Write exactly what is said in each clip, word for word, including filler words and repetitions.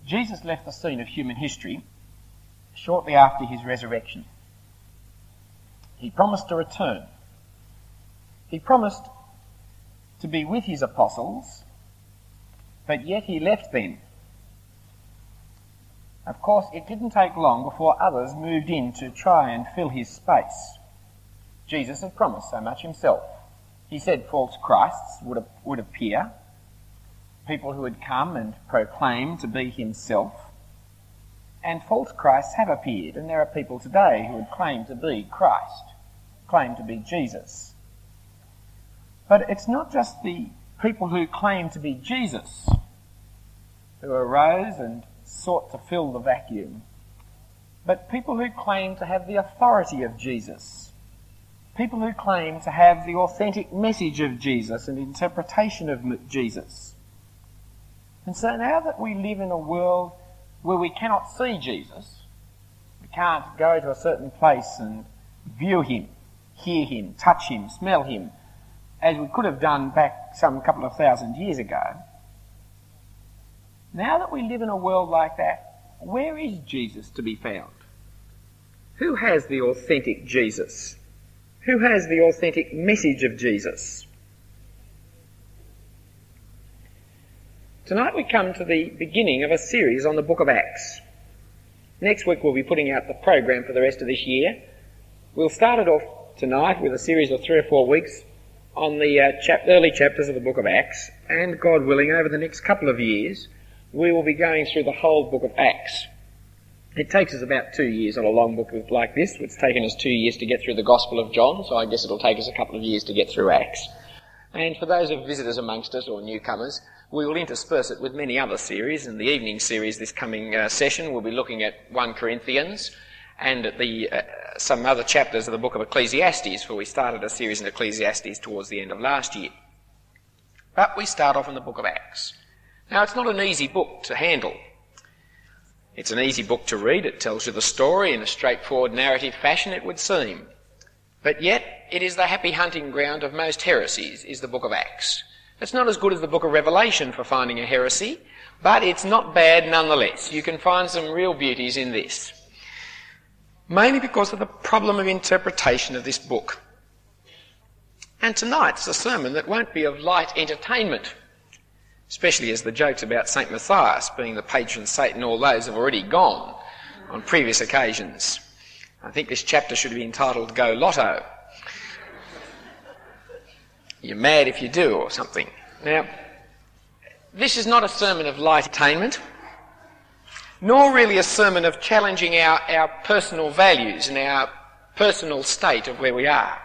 Jesus left the scene of human history shortly after his resurrection. He promised to return. He promised to be with his apostles, but yet he left them. Of course, it didn't take long before others moved in to try and fill his space. Jesus had promised so much himself. He said false Christs would, would appear, people who would come and proclaim to be himself. And false Christs have appeared, and there are people today who would claim to be Christ, claim to be Jesus. But it's not just the people who claim to be Jesus who arose and sought to fill the vacuum, but people who claim to have the authority of Jesus, people who claim to have the authentic message of Jesus and interpretation of Jesus. And so now that we live in a world where we cannot see Jesus, we can't go to a certain place and view him, hear him, touch him, smell him, as we could have done back some couple of thousand years ago. Now that we live in a world like that, where is Jesus to be found? Who has the authentic Jesus? Who has the authentic message of Jesus? Tonight we come to the beginning of a series on the book of Acts. Next week we'll be putting out the program for the rest of this year. We'll start it off tonight with a series of three or four weeks on the uh, chap- early chapters of the book of Acts, and God willing, over the next couple of years, we will be going through the whole book of Acts. It takes us about two years on a long book like this. It's taken us two years to get through the Gospel of John, so I guess it'll take us a couple of years to get through Acts. And for those of visitors amongst us or newcomers, we will intersperse it with many other series. In the evening series this coming uh, session, we'll be looking at First Corinthians and at the uh, some other chapters of the book of Ecclesiastes, for we started a series in Ecclesiastes towards the end of last year. But we start off in the book of Acts. Now, it's not an easy book to handle. It's an easy book to read. It tells you the story in a straightforward narrative fashion, it would seem. But yet, it is the happy hunting ground of most heresies, is the book of Acts. It's not as good as the book of Revelation for finding a heresy, but it's not bad nonetheless. You can find some real beauties in this. Mainly because of the problem of interpretation of this book. And tonight's a sermon that won't be of light entertainment, especially as the jokes about Saint Matthias being the patron saint and all those have already gone on previous occasions. I think this chapter should be entitled Go Lotto. You're mad if you do, or something. Now, this is not a sermon of light entertainment, nor really a sermon of challenging our, our personal values and our personal state of where we are.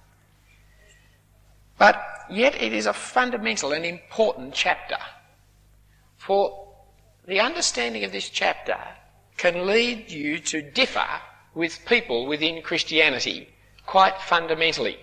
But yet it is a fundamental and important chapter, for the understanding of this chapter can lead you to differ with people within Christianity quite fundamentally.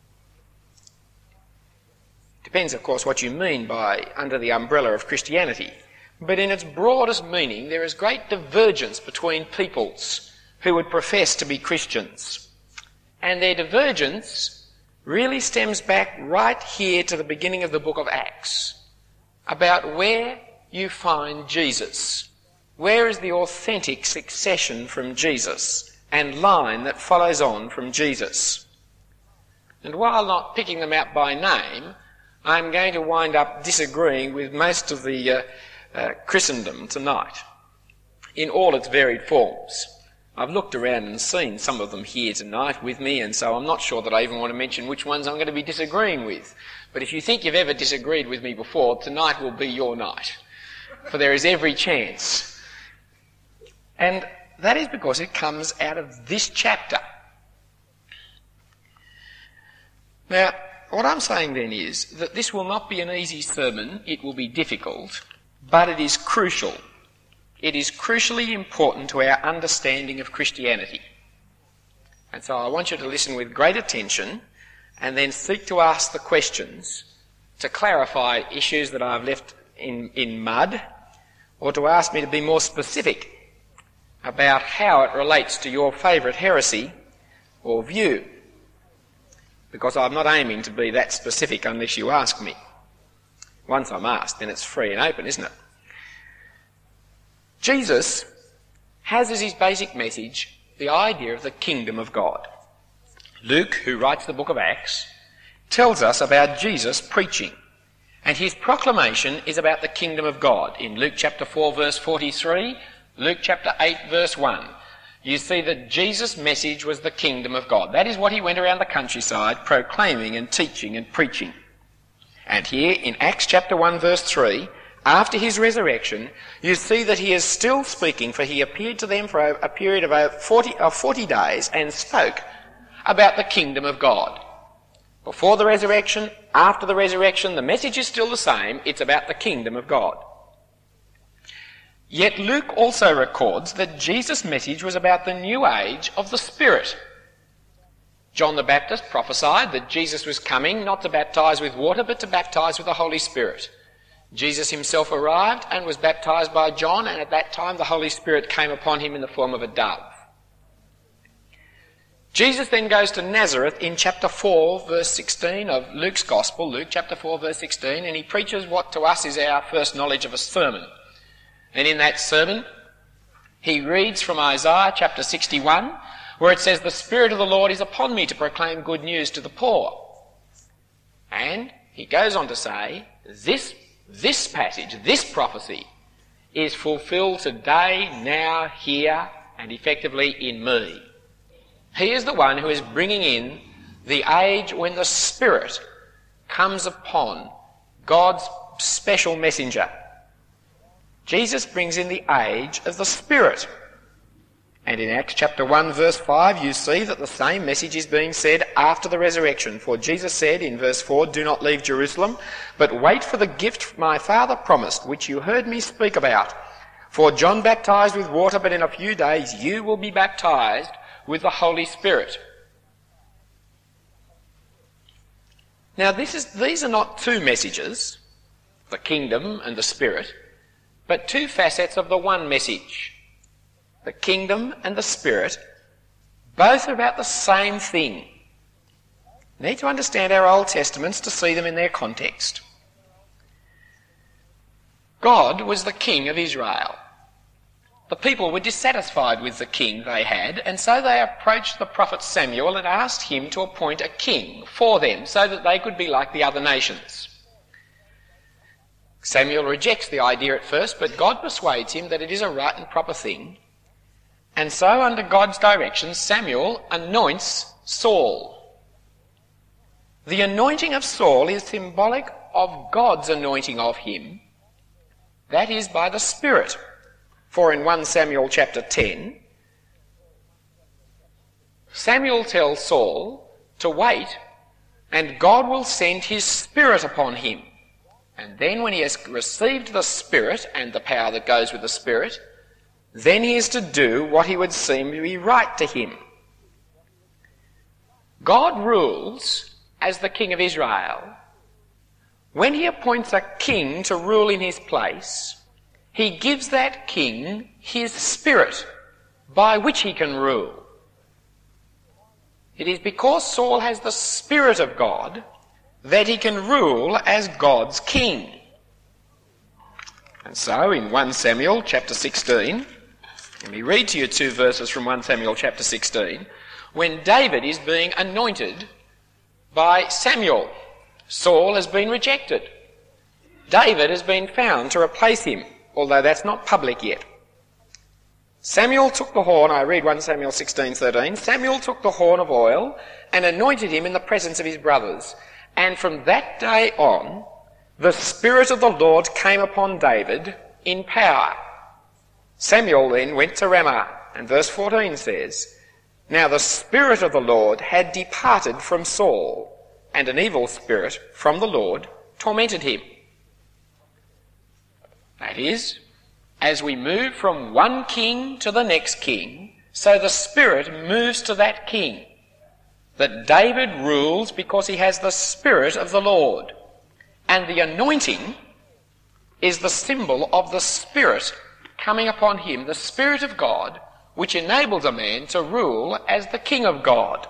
Depends, of course, what you mean by under the umbrella of Christianity. But in its broadest meaning, there is great divergence between peoples who would profess to be Christians. And their divergence really stems back right here to the beginning of the book of Acts, about where you find Jesus. Where is the authentic succession from Jesus and line that follows on from Jesus? And while not picking them out by name, I'm going to wind up disagreeing with most of the uh, uh, Christendom tonight in all its varied forms. I've looked around and seen some of them here tonight with me, and so I'm not sure that I even want to mention which ones I'm going to be disagreeing with. But if you think you've ever disagreed with me before, tonight will be your night, for there is every chance. And that is because it comes out of this chapter. Now, what I'm saying then is that this will not be an easy sermon, it will be difficult, but it is crucial. It is crucially important to our understanding of Christianity. And so I want you to listen with great attention and then seek to ask the questions to clarify issues that I've left in, in mud, or to ask me to be more specific about how it relates to your favourite heresy or view. Because I'm not aiming to be that specific unless you ask me. Once I'm asked, then it's free and open, isn't it? Jesus has as his basic message the idea of the kingdom of God. Luke, who writes the book of Acts, tells us about Jesus preaching, and his proclamation is about the kingdom of God. In Luke chapter four verse forty-three, Luke chapter eight verse one, you see that Jesus' message was the kingdom of God. That is what he went around the countryside proclaiming and teaching and preaching. And here in Acts chapter one verse three, after his resurrection, you see that he is still speaking, for he appeared to them for a, a period of forty, of forty days and spoke about the kingdom of God. Before the resurrection, after the resurrection, the message is still the same. It's about the kingdom of God. Yet Luke also records that Jesus' message was about the new age of the Spirit. John the Baptist prophesied that Jesus was coming not to baptize with water, but to baptize with the Holy Spirit. Jesus himself arrived and was baptized by John, and at that time the Holy Spirit came upon him in the form of a dove. Jesus then goes to Nazareth in chapter four verse sixteen of Luke's Gospel, Luke chapter four verse sixteen, and he preaches what to us is our first knowledge of a sermon. And in that sermon, he reads from Isaiah chapter sixty-one, where it says, "The Spirit of the Lord is upon me to proclaim good news to the poor." And he goes on to say, this, this passage, this prophecy, is fulfilled today, now, here, and effectively in me. He is the one who is bringing in the age when the Spirit comes upon God's special messenger. Jesus brings in the age of the Spirit. And in Acts chapter one verse five, you see that the same message is being said after the resurrection. For Jesus said in verse four, "Do not leave Jerusalem, but wait for the gift my Father promised, which you heard me speak about. For John baptized with water, but in a few days you will be baptized with the Holy Spirit." Now this is, these are not two messages, the kingdom and the Spirit, but two facets of the one message. The kingdom and the Spirit, both are about the same thing. We need to understand our Old Testaments to see them in their context. God was the king of Israel. The people were dissatisfied with the king they had, and so they approached the prophet Samuel and asked him to appoint a king for them so that they could be like the other nations. Samuel rejects the idea at first, but God persuades him that it is a right and proper thing. And so, under God's direction, Samuel anoints Saul. The anointing of Saul is symbolic of God's anointing of him, that is, by the Spirit. For in First Samuel chapter ten, Samuel tells Saul to wait, and God will send his Spirit upon him. And then when he has received the Spirit and the power that goes with the Spirit, then he is to do what he would seem to be right to him. God rules as the king of Israel. When he appoints a king to rule in his place, he gives that king his Spirit by which he can rule. It is because Saul has the Spirit of God that he can rule as God's king. And so in First Samuel chapter sixteen, let me read to you two verses from First Samuel chapter sixteen. When David is being anointed by Samuel, Saul has been rejected. David has been found to replace him, although that's not public yet. Samuel took the horn, I read First Samuel sixteen thirteen, Samuel took the horn of oil and anointed him in the presence of his brothers. And from that day on, the Spirit of the Lord came upon David in power. Samuel then went to Ramah, and verse fourteen says, "Now the Spirit of the Lord had departed from Saul, and an evil spirit from the Lord tormented him." That is, as we move from one king to the next king, so the Spirit moves to that king. That David rules because he has the Spirit of the Lord. And the anointing is the symbol of the Spirit coming upon him, the Spirit of God, which enables a man to rule as the King of God.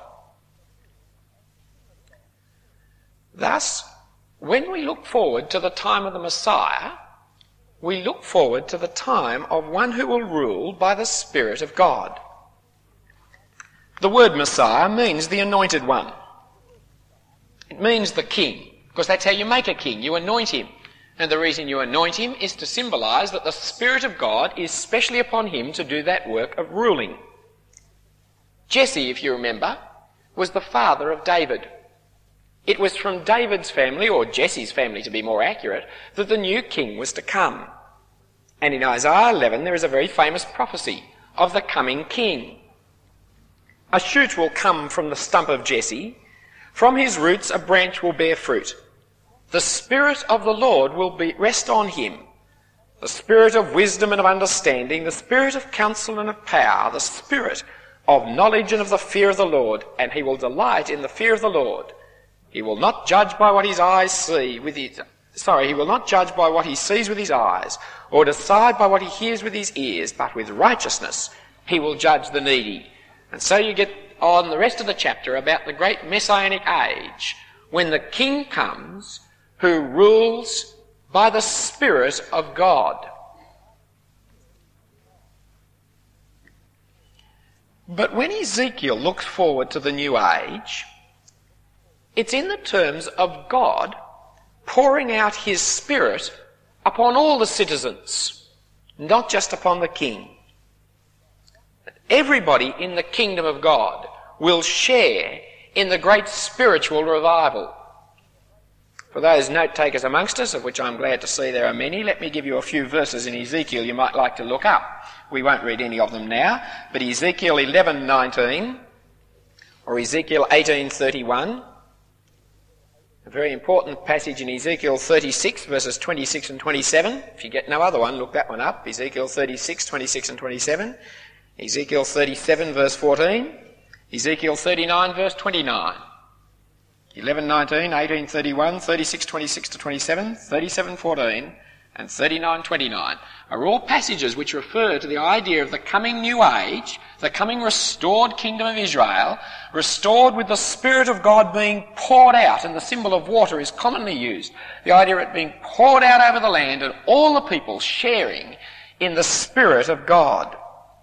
Thus, when we look forward to the time of the Messiah, we look forward to the time of one who will rule by the Spirit of God. The word Messiah means the anointed one. It means the king, because that's how you make a king. You anoint him. And the reason you anoint him is to symbolise that the Spirit of God is specially upon him to do that work of ruling. Jesse, if you remember, was the father of David. It was from David's family, or Jesse's family to be more accurate, that the new king was to come. And in Isaiah eleven there is a very famous prophecy of the coming king. A shoot will come from the stump of Jesse. From his roots a branch will bear fruit. The Spirit of the Lord will be, rest on him. The Spirit of wisdom and of understanding, the Spirit of counsel and of power, the Spirit of knowledge and of the fear of the Lord. And he will delight in the fear of the Lord. He will not judge by what his eyes see with his, sorry, he will not judge by what he sees with his eyes, or decide by what he hears with his ears, but with righteousness he will judge the needy. And so you get on the rest of the chapter about the great messianic age, when the king comes who rules by the Spirit of God. But when Ezekiel looks forward to the new age, it's in the terms of God pouring out his Spirit upon all the citizens, not just upon the king. Everybody in the kingdom of God will share in the great spiritual revival. For those note-takers amongst us, of which I'm glad to see there are many, let me give you a few verses in Ezekiel you might like to look up. We won't read any of them now, but Ezekiel eleven nineteen, or Ezekiel eighteen thirty-one, a very important passage in Ezekiel thirty-six, verses twenty-six and twenty-seven. If you get no other one, look that one up. Ezekiel thirty-six, twenty-six and twenty-seven. Ezekiel thirty-seven, verse fourteen. Ezekiel thirty-nine, verse twenty-nine. eleven nineteen, eighteen thirty-one, thirty-six twenty-six to twenty-seven, thirty-seven fourteen, and thirty-nine twenty-nine are all passages which refer to the idea of the coming new age, the coming restored kingdom of Israel, restored with the Spirit of God being poured out, and the symbol of water is commonly used. The idea of it being poured out over the land and all the people sharing in the Spirit of God.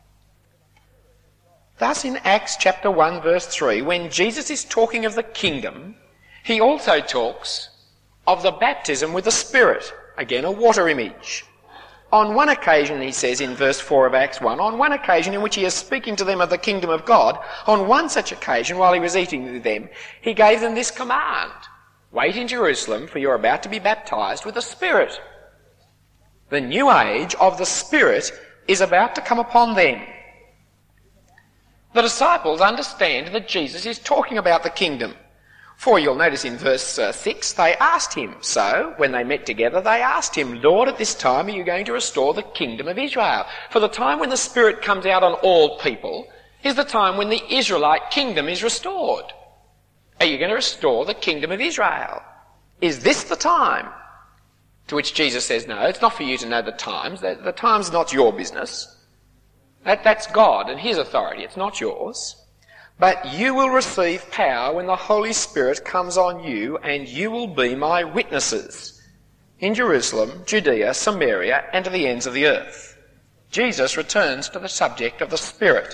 Thus in Acts chapter one verse three, when Jesus is talking of the kingdom, he also talks of the baptism with the Spirit. Again, a water image. On one occasion, he says in verse four of Acts one, on one occasion in which he is speaking to them of the kingdom of God, on one such occasion while he was eating with them, he gave them this command: wait in Jerusalem, for you are about to be baptized with the Spirit. The new age of the Spirit is about to come upon them. The disciples understand that Jesus is talking about the kingdom. For you'll notice in verse uh, six, they asked him. So, when they met together, they asked him, Lord, at this time are you going to restore the kingdom of Israel? For the time when the Spirit comes out on all people is the time when the Israelite kingdom is restored. Are you going to restore the kingdom of Israel? Is this the time? To which Jesus says, no, it's not for you to know the times. The, the time's not your business. That, that's God and his authority. It's not yours. But you will receive power when the Holy Spirit comes on you, and you will be my witnesses in Jerusalem, Judea, Samaria, and to the ends of the earth. Jesus returns to the subject of the Spirit.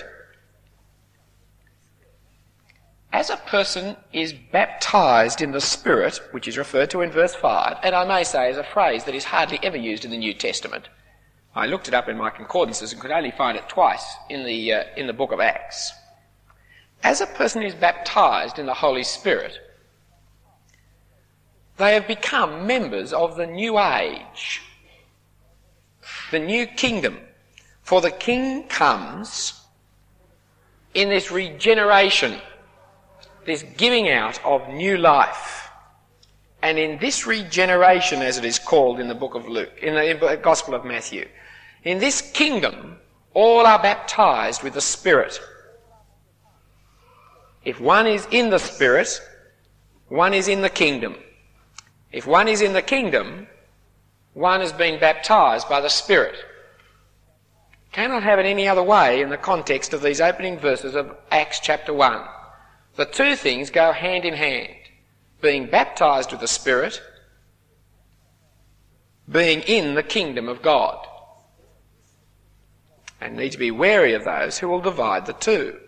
As a person is baptized in the Spirit, which is referred to in verse five, and I may say is a phrase that is hardly ever used in the New Testament. I looked it up in my concordances and could only find it twice in the, uh, in the book of Acts. As a person is baptized in the Holy Spirit, they have become members of the new age, the new kingdom. For the King comes in this regeneration, this giving out of new life. And in this regeneration, as it is called in the book of Luke, in the Gospel of Matthew, in this kingdom, all are baptized with the Spirit. If one is in the Spirit, one is in the kingdom. If one is in the kingdom, one has been baptized by the Spirit. Cannot have it any other way in the context of these opening verses of Acts chapter one. The two things go hand in hand. Being baptized with the Spirit being in the kingdom of God. And need to be wary of those who will divide the two.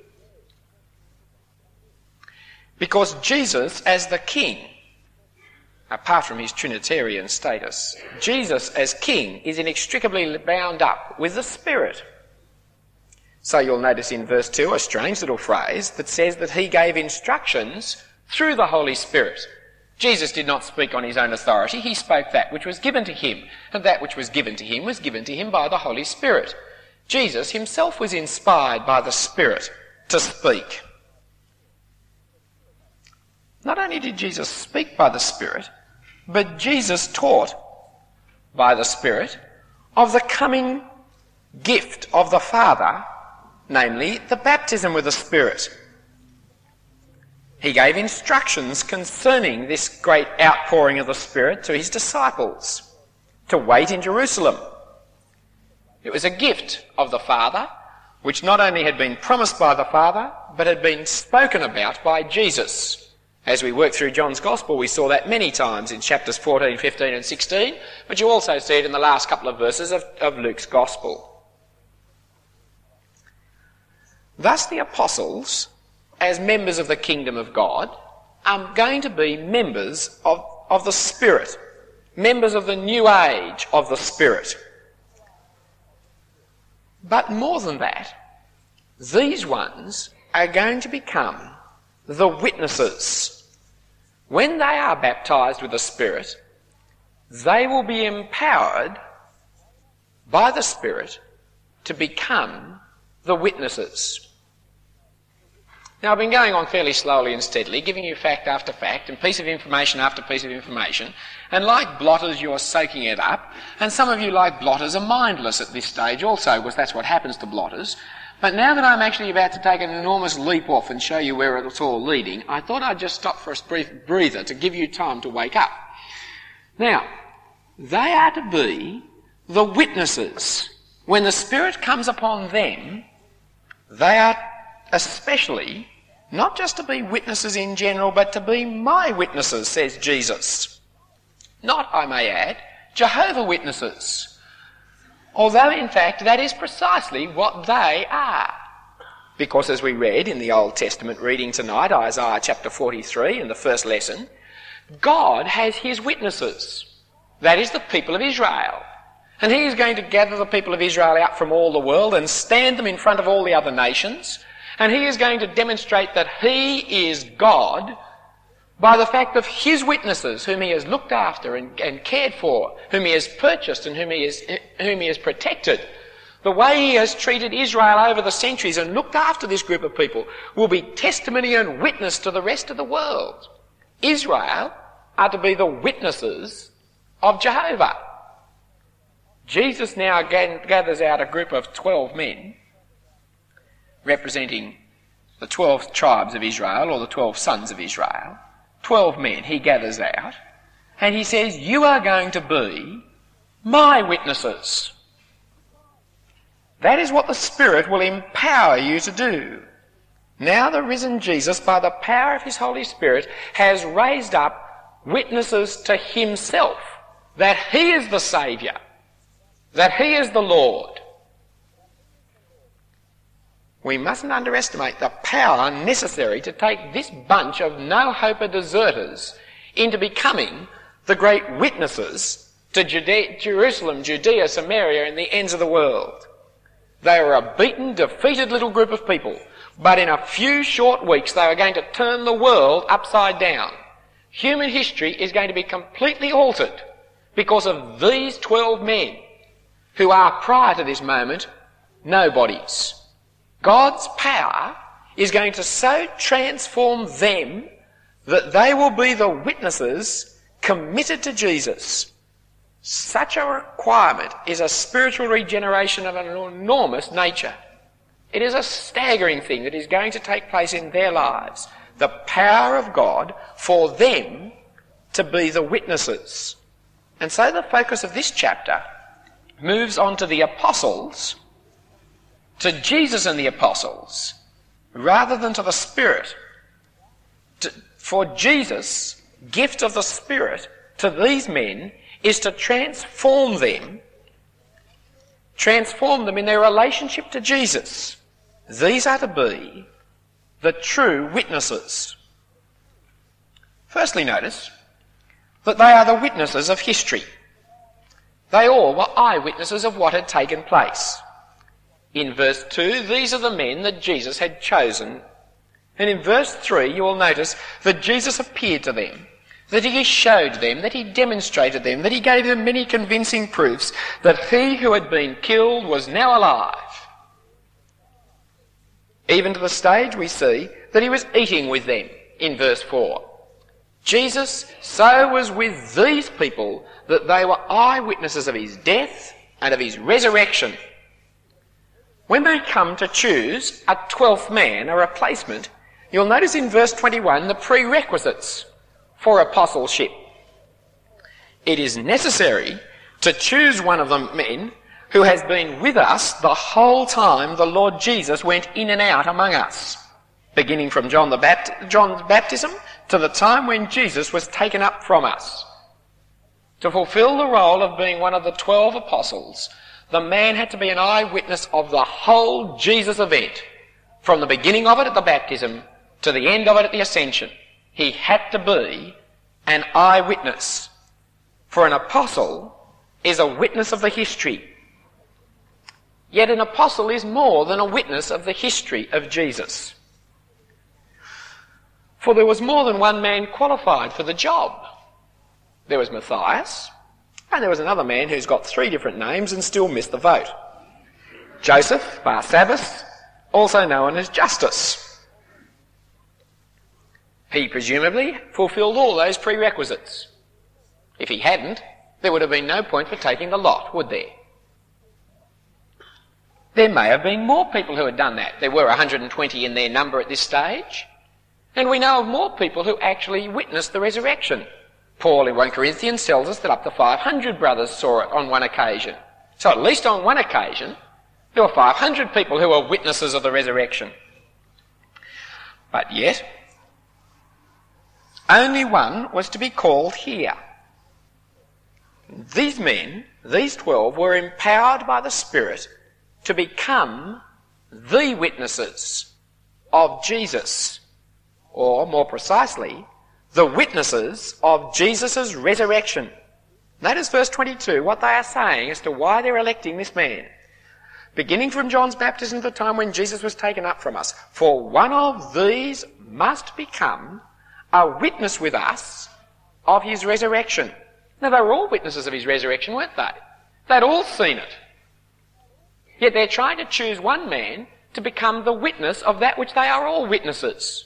Because Jesus as the king, apart from his Trinitarian status, Jesus as king is inextricably bound up with the Spirit. So you'll notice in verse two a strange little phrase that says that he gave instructions through the Holy Spirit. Jesus did not speak on his own authority, he spoke that which was given to him, and that which was given to him was given to him by the Holy Spirit. Jesus himself was inspired by the Spirit to speak. Not only did Jesus speak by the Spirit, but Jesus taught by the Spirit of the coming gift of the Father, namely the baptism with the Spirit. He gave instructions concerning this great outpouring of the Spirit to his disciples, to wait in Jerusalem. It was a gift of the Father, which not only had been promised by the Father, but had been spoken about by Jesus. As we worked through John's Gospel, we saw that many times in chapters fourteen, fifteen and sixteen, but you also see it in the last couple of verses of, of Luke's Gospel. Thus the apostles, as members of the kingdom of God, are going to be members of, of the Spirit, members of the new age of the Spirit. But more than that, these ones are going to become the witnesses. When they are baptised with the Spirit, they will be empowered by the Spirit to become the witnesses. Now, I've been going on fairly slowly and steadily, giving you fact after fact and piece of information after piece of information, and like blotters, you're soaking it up, and some of you, like blotters, are mindless at this stage also, because that's what happens to blotters. But now that I'm actually about to take an enormous leap off and show you where it's all leading, I thought I'd just stop for a brief breather to give you time to wake up. Now, they are to be the witnesses. When the Spirit comes upon them, they are especially not just to be witnesses in general, but to be my witnesses, says Jesus. Not, I may add, Jehovah's Witnesses. Although, in fact, that is precisely what they are. Because as we read in the Old Testament reading tonight, Isaiah chapter forty-three in the first lesson, God has his witnesses. That is the people of Israel. And he is going to gather the people of Israel out from all the world and stand them in front of all the other nations. And he is going to demonstrate that he is God by the fact of his witnesses, whom he has looked after and, and cared for, whom he has purchased and whom he, is, whom he has protected. The way he has treated Israel over the centuries and looked after this group of people will be testimony and witness to the rest of the world. Israel are to be the witnesses of Jehovah. Jesus now gathers out a group of twelve men representing the twelve tribes of Israel, or the twelve sons of Israel. Twelve men he gathers out, and he says, you are going to be my witnesses. That is what the Spirit will empower you to do. Now the risen Jesus, by the power of his Holy Spirit, has raised up witnesses to himself, that he is the Saviour, that he is the Lord. We mustn't underestimate the power necessary to take this bunch of no-hoper deserters into becoming the great witnesses to Judea, Jerusalem, Judea, Samaria, and the ends of the world. They were a beaten, defeated little group of people, but in a few short weeks they were going to turn the world upside down. Human history is going to be completely altered because of these twelve men who are, prior to this moment, nobodies. God's power is going to so transform them that they will be the witnesses committed to Jesus. Such a requirement is a spiritual regeneration of an enormous nature. It is a staggering thing that is going to take place in their lives. The power of God for them to be the witnesses. And so the focus of this chapter moves on to the apostles, to Jesus and the apostles, rather than to the Spirit. To, for Jesus' gift of the Spirit to these men is to transform them, transform them in their relationship to Jesus. These are to be the true witnesses. Firstly, notice that they are the witnesses of history. They all were eyewitnesses of what had taken place. In verse two, these are the men that Jesus had chosen. And in verse three, you will notice that Jesus appeared to them, that he showed them, that he demonstrated them, that he gave them many convincing proofs that he who had been killed was now alive. Even to the stage we see that he was eating with them in verse four. Jesus so was with these people that they were eyewitnesses of his death and of his resurrection. When they come to choose a twelfth man, a replacement, you'll notice in verse twenty-one the prerequisites for apostleship. It is necessary to choose one of the men who has been with us the whole time the Lord Jesus went in and out among us, beginning from John the Bapt- John's baptism to the time when Jesus was taken up from us. To fulfill the role of being one of the twelve apostles, the man had to be an eyewitness of the whole Jesus event, from the beginning of it at the baptism to the end of it at the ascension. He had to be an eyewitness. For an apostle is a witness of the history. Yet an apostle is more than a witness of the history of Jesus. For there was more than one man qualified for the job. There was Matthias, and there was another man who's got three different names and still missed the vote. Joseph Barsabbas, also known as Justus. He presumably fulfilled all those prerequisites. If he hadn't, there would have been no point for taking the lot, would there? There may have been more people who had done that. There were one hundred twenty in their number at this stage. And we know of more people who actually witnessed the resurrection. Paul in First Corinthians tells us that up to five hundred brothers saw it on one occasion. So at least on one occasion, there were five hundred people who were witnesses of the resurrection. But yet, only one was to be called here. These men, these twelve, were empowered by the Spirit to become the witnesses of Jesus, or more precisely, the witnesses of Jesus' resurrection. Notice verse twenty-two, what they are saying as to why they're electing this man. Beginning from John's baptism to the time when Jesus was taken up from us, for one of these must become a witness with us of his resurrection. Now, they were all witnesses of his resurrection, weren't they? They'd all seen it. Yet they're trying to choose one man to become the witness of that which they are all witnesses.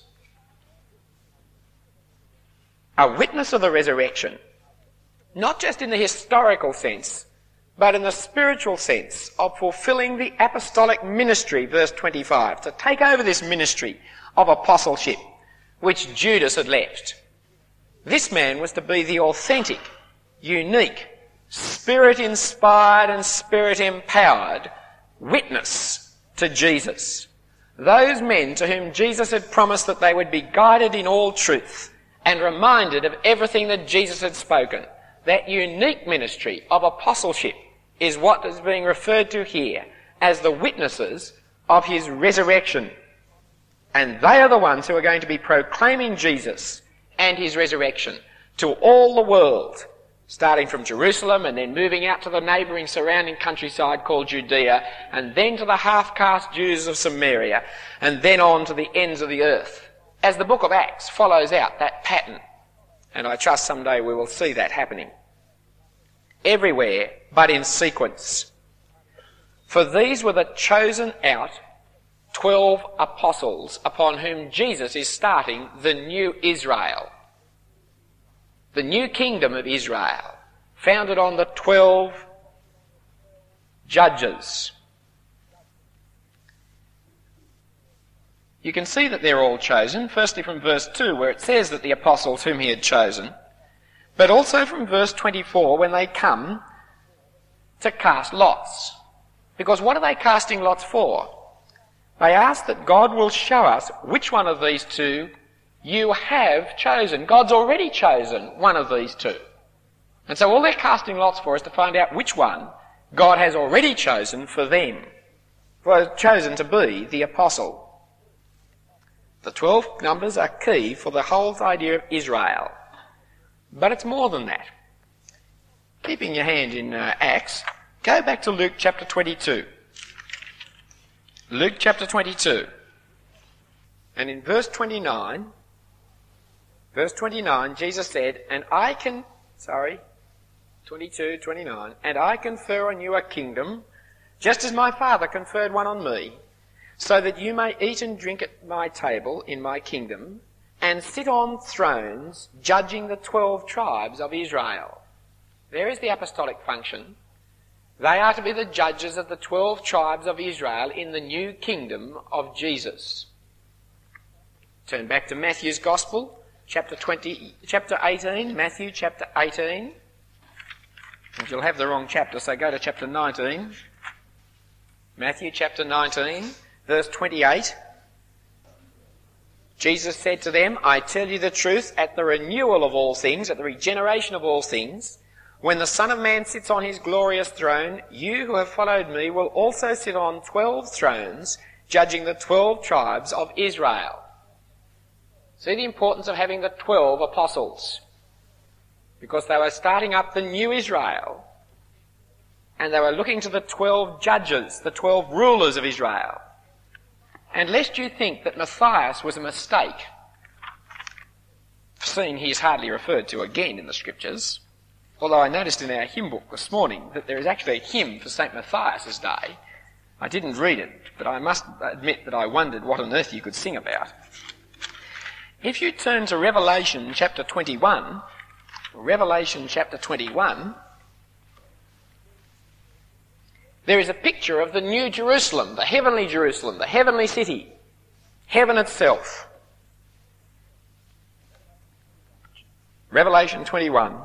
A witness of the resurrection, not just in the historical sense, but in the spiritual sense of fulfilling the apostolic ministry, verse twenty-five, to take over this ministry of apostleship which Judas had left. This man was to be the authentic, unique, Spirit-inspired and Spirit-empowered witness to Jesus. Those men to whom Jesus had promised that they would be guided in all truth and reminded of everything that Jesus had spoken. That unique ministry of apostleship is what is being referred to here as the witnesses of his resurrection. And they are the ones who are going to be proclaiming Jesus and his resurrection to all the world, starting from Jerusalem and then moving out to the neighbouring surrounding countryside called Judea, and then to the half-caste Jews of Samaria, and then on to the ends of the earth. As the book of Acts follows out that pattern, and I trust someday we will see that happening. Everywhere, but in sequence. For these were the chosen out twelve apostles upon whom Jesus is starting the new Israel. The new kingdom of Israel, founded on the twelve judges. You can see that they're all chosen, firstly from verse two, where it says that the apostles whom he had chosen, but also from verse twenty-four when they come to cast lots. Because what are they casting lots for? They ask that God will show us which one of these two you have chosen. God's already chosen one of these two. And so all they're casting lots for is to find out which one God has already chosen for them, for chosen to be the apostle. The twelve numbers are key for the whole idea of Israel. But it's more than that. Keeping your hand in uh, Acts, go back to Luke chapter twenty-two. Luke chapter twenty-two. And in verse twenty-nine, verse twenty-nine, Jesus said, and I can, sorry, twenty-two, twenty-nine, and I confer on you a kingdom, just as my Father conferred one on me, so that you may eat and drink at my table in my kingdom, and sit on thrones judging the twelve tribes of Israel. There is the apostolic function. They are to be the judges of the twelve tribes of Israel in the new kingdom of Jesus. Turn back to Matthew's Gospel, chapter twenty, chapter eighteen, Matthew chapter eighteen. And you'll have the wrong chapter, so go to chapter nineteen. Matthew chapter nineteen, verse twenty-eight. Jesus said to them, I tell you the truth, at the renewal of all things, at the regeneration of all things, when the Son of Man sits on his glorious throne, you who have followed me will also sit on twelve thrones, judging the twelve tribes of Israel. See the importance of having the twelve apostles, because they were starting up the new Israel, and they were looking to the twelve judges, the twelve rulers of Israel. And lest you think that Matthias was a mistake, seeing he is hardly referred to again in the Scriptures, although I noticed in our hymn book this morning that there is actually a hymn for Saint Matthias' day. I didn't read it, but I must admit that I wondered what on earth you could sing about. If you turn to Revelation chapter twenty-one, Revelation chapter twenty-one, there is a picture of the new Jerusalem, the heavenly Jerusalem, the heavenly city, heaven itself. Revelation twenty-one.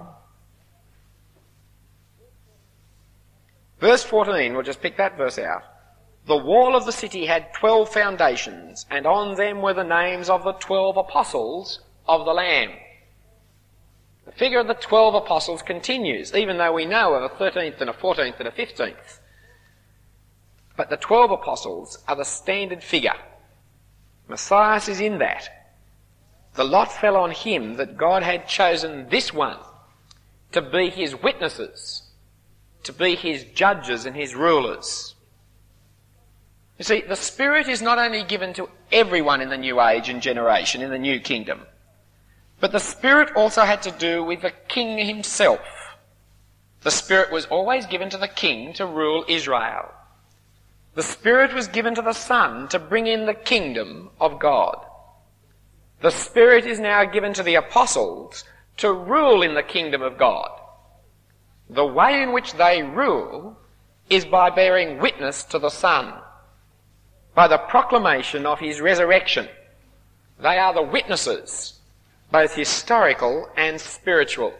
Verse fourteen, we'll just pick that verse out. The wall of the city had twelve foundations, and on them were the names of the twelve apostles of the Lamb. The figure of the twelve apostles continues, even though we know of a thirteenth and a fourteenth and a fifteenth. But the twelve apostles are the standard figure. Matthias is in that. The lot fell on him that God had chosen this one to be his witnesses, to be his judges and his rulers. You see, the Spirit is not only given to everyone in the new age and generation, in the new kingdom, but the Spirit also had to do with the king himself. The Spirit was always given to the king to rule Israel. The Spirit was given to the Son to bring in the kingdom of God. The Spirit is now given to the apostles to rule in the kingdom of God. The way in which they rule is by bearing witness to the Son, by the proclamation of his resurrection. They are the witnesses, both historical and spiritual.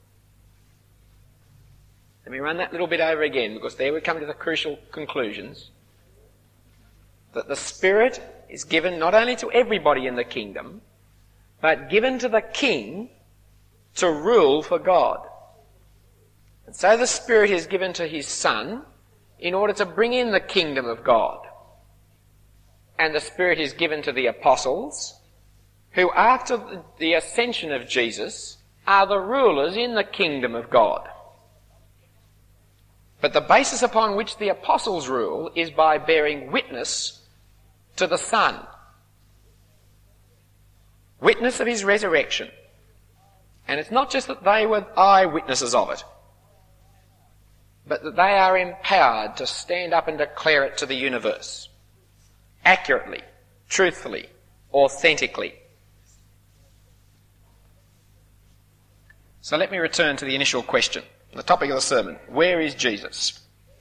Let me run that little bit over again, because there we come to the crucial conclusions. That the Spirit is given not only to everybody in the kingdom, but given to the king to rule for God. And so the Spirit is given to his Son in order to bring in the kingdom of God. And the Spirit is given to the apostles, who after the ascension of Jesus are the rulers in the kingdom of God. But the basis upon which the apostles rule is by bearing witness to the Son. Witness of his resurrection. And it's not just that they were eyewitnesses of it, but that they are empowered to stand up and declare it to the universe. Accurately, truthfully, authentically. So let me return to the initial question, the topic of the sermon. Where is Jesus?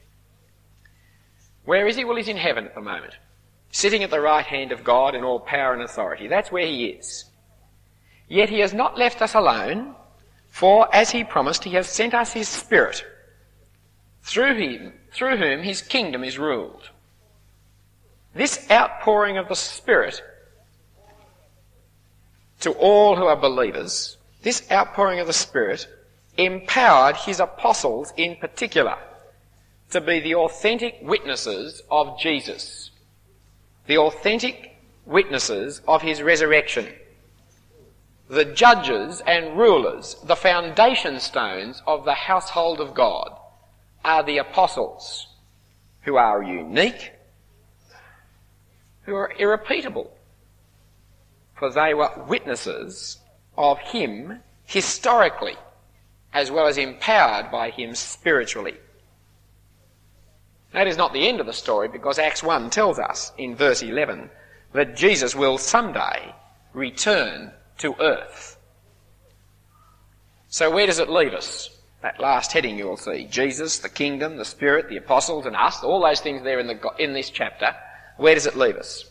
Where is he? Well, he's in heaven at the moment, sitting at the right hand of God in all power and authority. That's where he is. Yet he has not left us alone, for as he promised, he has sent us his Spirit, through him, through whom his kingdom is ruled. This outpouring of the Spirit to all who are believers, this outpouring of the Spirit empowered his apostles in particular to be the authentic witnesses of Jesus, the authentic witnesses of his resurrection, the judges and rulers, the foundation stones of the household of God are the apostles, who are unique, who are irrepeatable, for they were witnesses of him historically, as well as empowered by him spiritually. That is not the end of the story, because Acts one tells us in verse eleven that Jesus will someday return to earth. So where does it leave us? That last heading you will see, Jesus, the kingdom, the Spirit, the apostles and us, all those things there in, the, in this chapter, where does it leave us?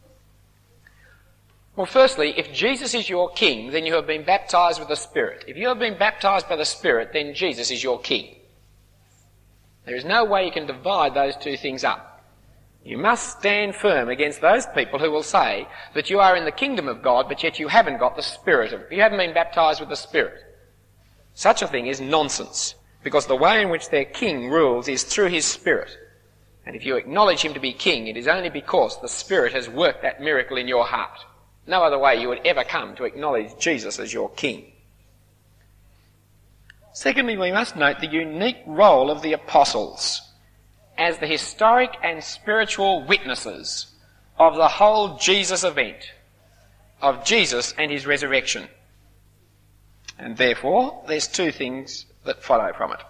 Well, firstly, if Jesus is your king, then you have been baptised with the Spirit. If you have been baptised by the Spirit, then Jesus is your king. There is no way you can divide those two things up. You must stand firm against those people who will say that you are in the kingdom of God, but yet you haven't got the Spirit of it. You haven't been baptised with the Spirit. Such a thing is nonsense, because the way in which their king rules is through his Spirit. And if you acknowledge him to be king, it is only because the Spirit has worked that miracle in your heart. No other way you would ever come to acknowledge Jesus as your king. Secondly, we must note the unique role of the apostles as the historic and spiritual witnesses of the whole Jesus event, of Jesus and his resurrection. And therefore, there's two things that follow from it.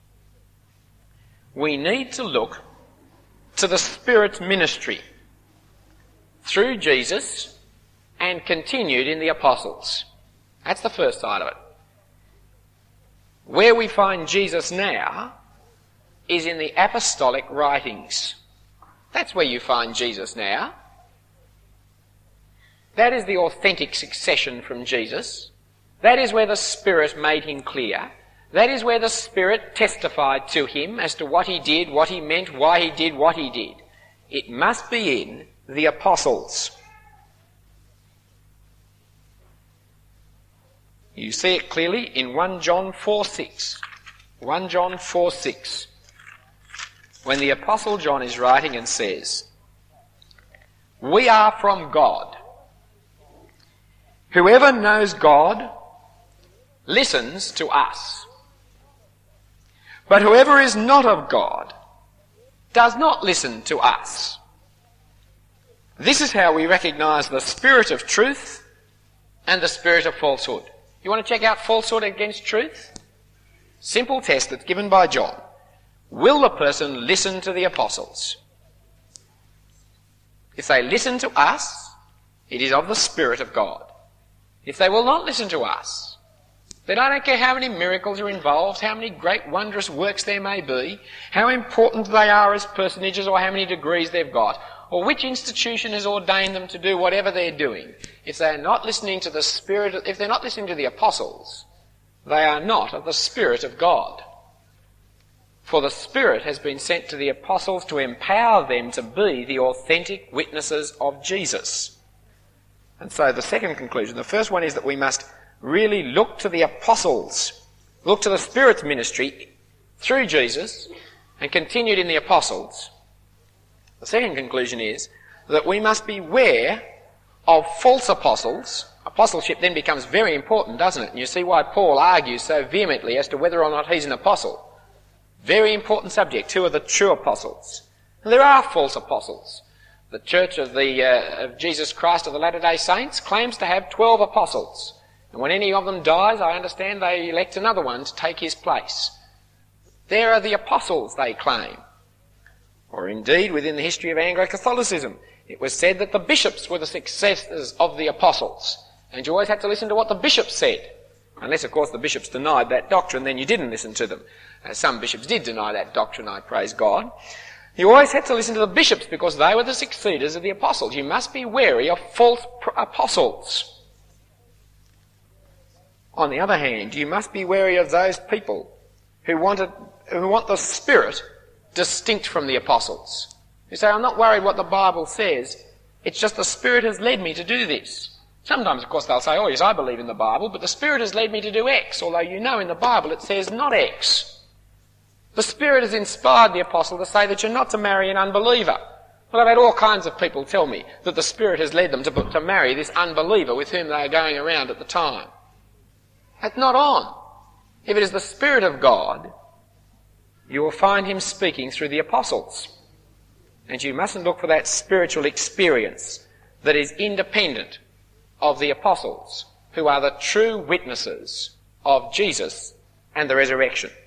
We need to look to the Spirit's ministry through Jesus and continued in the apostles. That's the first side of it. Where we find Jesus now is in the apostolic writings. That's where you find Jesus now. That is the authentic succession from Jesus. That is where the Spirit made him clear. That is where the Spirit testified to him as to what he did, what he meant, why he did what he did. It must be in the apostles. You see it clearly in First John four six. First John four six. When the Apostle John is writing and says, "We are from God. Whoever knows God listens to us. But whoever is not of God does not listen to us. This is how we recognise the spirit of truth and the spirit of falsehood." You want to check out falsehood against truth? Simple test that's given by John. Will the person listen to the apostles? If they listen to us, it is of the Spirit of God. If they will not listen to us, then I don't care how many miracles are involved, how many great wondrous works there may be, how important they are as personages or how many degrees they've got, or which institution has ordained them to do whatever they're doing. If they're not listening to the Spirit, if they're not listening to the apostles, they are not of the Spirit of God. For the Spirit has been sent to the apostles to empower them to be the authentic witnesses of Jesus. And so the second conclusion, the first one is that we must really look to the apostles, look to the Spirit's ministry through Jesus and continued in the apostles. The second conclusion is that we must beware of false apostles. Apostleship then becomes very important, doesn't it? And you see why Paul argues so vehemently as to whether or not he's an apostle. Very important subject. Who are the true apostles? And there are false apostles. The Church of, the, uh, of Jesus Christ of the Latter-day Saints claims to have twelve apostles. And when any of them dies, I understand they elect another one to take his place. There are the apostles, they claim. Or indeed, within the history of Anglo-Catholicism, it was said that the bishops were the successors of the apostles. And you always had to listen to what the bishops said. Unless, of course, the bishops denied that doctrine, then you didn't listen to them. Uh, some bishops did deny that doctrine, I praise God. You always had to listen to the bishops because they were the succeeders of the apostles. You must be wary of false pr- apostles. On the other hand, you must be wary of those people who, wanted, who want the Spirit distinct from the apostles. You say, I'm not worried what the Bible says, it's just the Spirit has led me to do this. Sometimes, of course, they'll say, oh yes, I believe in the Bible, but the Spirit has led me to do X, although you know in the Bible it says not X. The Spirit has inspired the apostle to say that you're not to marry an unbeliever. Well, I've had all kinds of people tell me that the Spirit has led them to, to marry this unbeliever with whom they are going around at the time. That's not on. If it is the Spirit of God, you will find him speaking through the apostles. And you mustn't look for that spiritual experience that is independent of the apostles, who are the true witnesses of Jesus and the resurrection.